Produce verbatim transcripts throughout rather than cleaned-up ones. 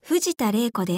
藤田玲子です。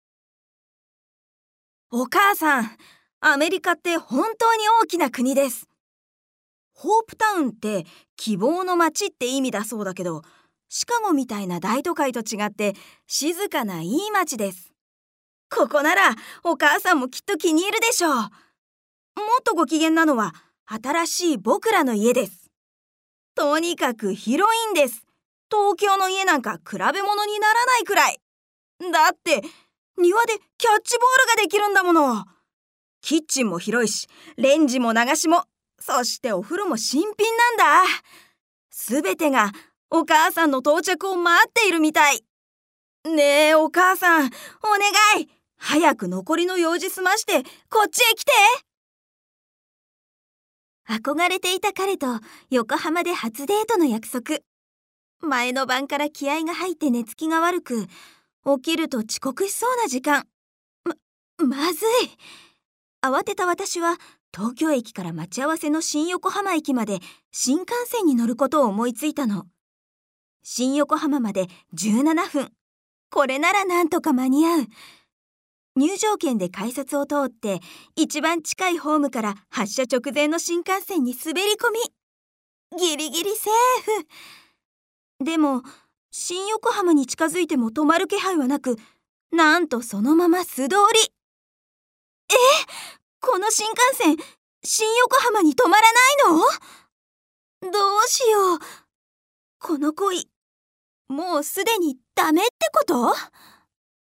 お母さん、アメリカって本当に大きな国です。ホープタウンって希望の街って意味だそうだけど、シカゴみたいな大都会と違って静かないい街です。ここならお母さんもきっと気に入るでしょう。もっとご機嫌なのは新しい僕らの家です。とにかく広いんです。東京の家なんか比べ物にならないくらい。だって庭でキャッチボールができるんだもの。キッチンも広いし、レンジも流しも、そしてお風呂も新品なんだ。すべてがお母さんの到着を待っているみたい。ねえお母さん、お願い、早く残りの用事済ましてこっちへ来て。 憧れていた彼と横浜で初デートの約束。前の晩から気合が入って寝つきが悪く、起きると遅刻しそうな時間。ま、まずい。慌てた私は東京駅から待ち合わせの新横浜駅まで新幹線に乗ることを思いついたの。新横浜までじゅうななふん。これならなんとか間に合う。入場券で改札を通って一番近いホームから発車直前の新幹線に滑り込み、ギリギリセーフ。でも新横浜に近づいても止まる気配はなく、なんとそのまま素通り。え、この新幹線、新横浜に止まらないの？どうしよう。この恋、もうすでにダメってこと？